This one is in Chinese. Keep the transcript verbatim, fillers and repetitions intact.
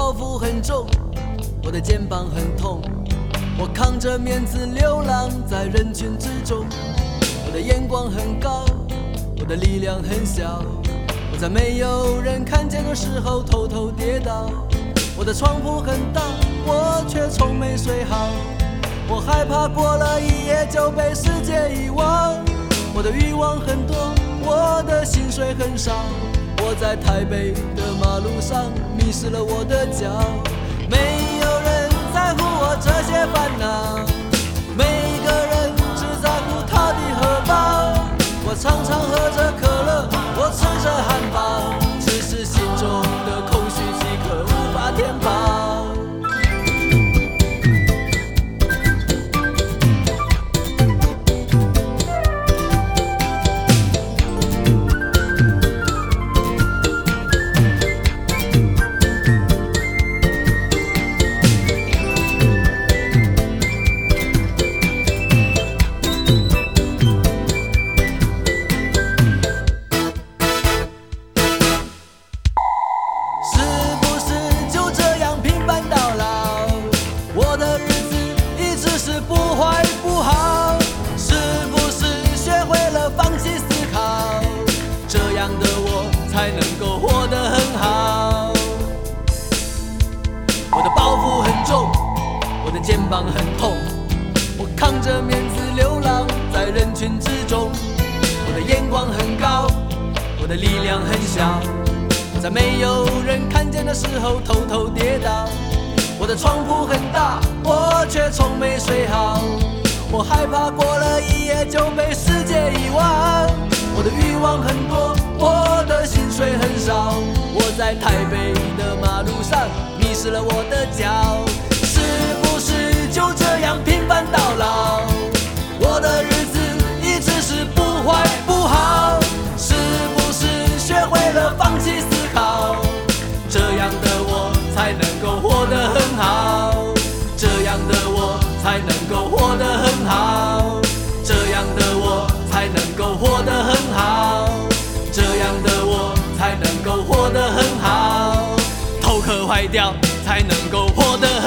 包袱很重，我的肩膀很痛，我扛着面子流浪在人群之中。我的眼光很高，我的力量很小，我在没有人看见的时候偷偷跌倒。我的床铺很大，我却从没睡好，我害怕过了一夜就被世界遗忘。我的欲望很多，我的薪水很少，我在台北的马路上迷失了我的脚。没有人在乎我这些烦恼，每个人只在乎他的荷包。我常常喝着可乐，我吃着汉堡，只是心中的空虚饥渴无法填饱。肩膀很痛，我扛着面子流浪在人群之中。我的眼光很高，我的力量很小，在没有人看见的时候偷偷跌倒。我的床铺很大，我却从没睡好，我害怕过了一夜就被世界遗忘。我的欲望很多，我的薪水很少，我在台北的马路上迷失了我的脚。就这样平凡到老，我的日子一直是不坏不好，是不是学会了放弃思考？这样的我才能够活得很好，这样的我才能够活得很好，这样的我才能够活得很好，这样的我才能够活得很好，头壳坏掉才能够活得很好。